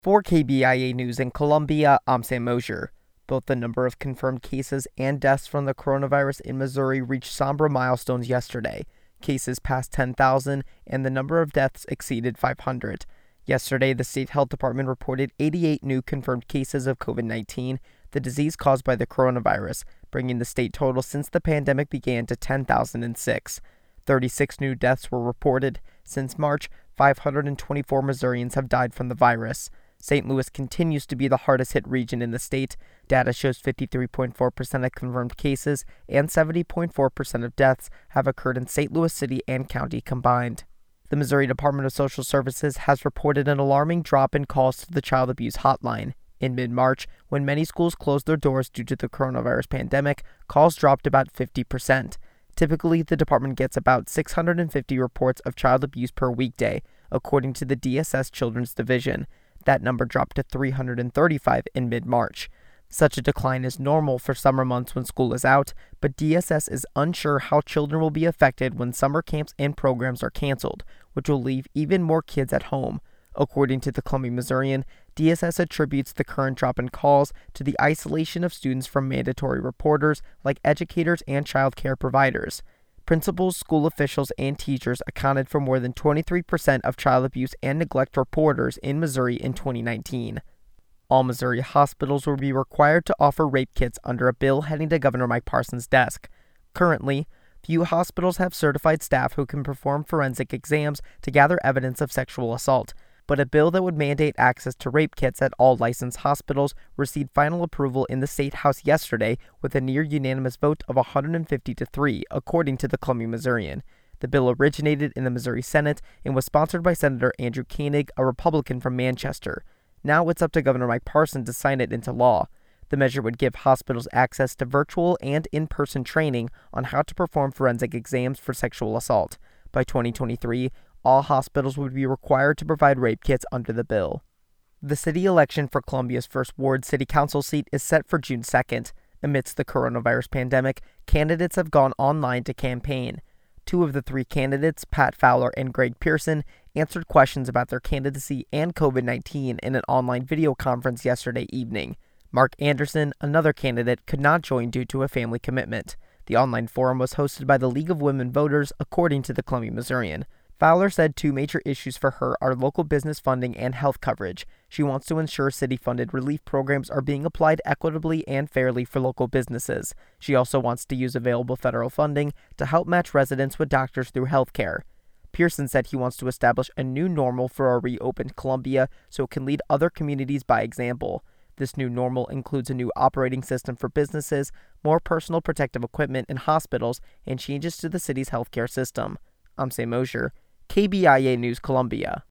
For KBIA News in Columbia, I'm Sam Mosier. Both the number of confirmed cases and deaths from the coronavirus in Missouri reached somber milestones yesterday. Cases passed 10,000 and the number of deaths exceeded 500. Yesterday, the state health department reported 88 new confirmed cases of COVID-19, the disease caused by the coronavirus, bringing the state total since the pandemic began to 10,006. 36 new deaths were reported. Since March, 524 Missourians have died from the virus. St. Louis continues to be the hardest hit region in the state. Data shows 53.4% of confirmed cases and 70.4% of deaths have occurred in St. Louis City and County combined. The Missouri Department of Social Services has reported an alarming drop in calls to the child abuse hotline. In mid-March, when many schools closed their doors due to the coronavirus pandemic, calls dropped about 50%. Typically, the department gets about 650 reports of child abuse per weekday, according to the DSS Children's Division. That number dropped to 335 in mid-March. Such a decline is normal for summer months when school is out, but DSS is unsure how children will be affected when summer camps and programs are canceled, which will leave even more kids at home. According to the Columbia Missourian, DSS attributes the current drop in calls to the isolation of students from mandatory reporters like educators and child care providers. Principals, school officials, and teachers accounted for more than 23% of child abuse and neglect reporters in Missouri in 2019. All Missouri hospitals will be required to offer rape kits under a bill heading to Governor Mike Parson's desk. Currently, few hospitals have certified staff who can perform forensic exams to gather evidence of sexual assault, but a bill that would mandate access to rape kits at all licensed hospitals received final approval in the State House yesterday with a near-unanimous vote of 150-3, according to the Columbia Missourian. The bill originated in the Missouri Senate and was sponsored by Senator Andrew Koenig, a Republican from Manchester. Now it's up to Governor Mike Parson to sign it into law. The measure would give hospitals access to virtual and in-person training on how to perform forensic exams for sexual assault. By 2023, all hospitals would be required to provide rape kits under the bill. The city election for Columbia's first ward city council seat is set for June 2nd. Amidst the coronavirus pandemic, candidates have gone online to campaign. Two of the three candidates, Pat Fowler and Greg Pearson, answered questions about their candidacy and COVID-19 in an online video conference yesterday evening. Mark Anderson, another candidate, could not join due to a family commitment. The online forum was hosted by the League of Women Voters, according to the Columbia Missourian. Fowler said two major issues for her are local business funding and health coverage. She wants to ensure city-funded relief programs are being applied equitably and fairly for local businesses. She also wants to use available federal funding to help match residents with doctors through health care. Pearson said he wants to establish a new normal for a reopened Columbia so it can lead other communities by example. This new normal includes a new operating system for businesses, more personal protective equipment in hospitals, and changes to the city's healthcare system. I'm Sam Mosier, KBIA News Columbia.